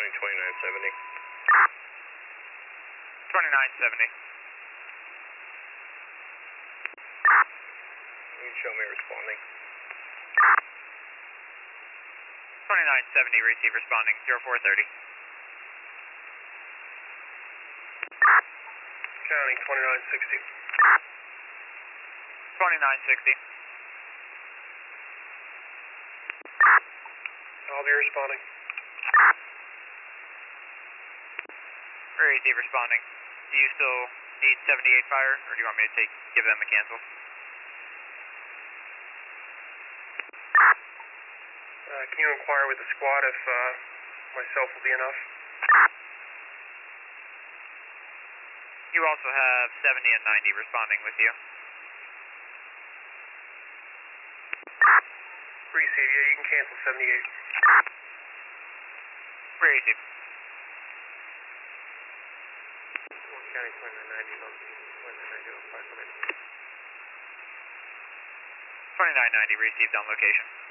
County 2970. 2970. You can show me responding. 2970, receive responding, 0430. County 2960. 2960. I'll be responding. Receive responding. Do you still need 78 fire, or do you want me to give them a cancel? Can you inquire with the squad if myself will be enough? You also have 70 and 90 responding with you. Receive, yeah, you can cancel 78. Receive. County 2990 on 2990 on 5 2990 received on location.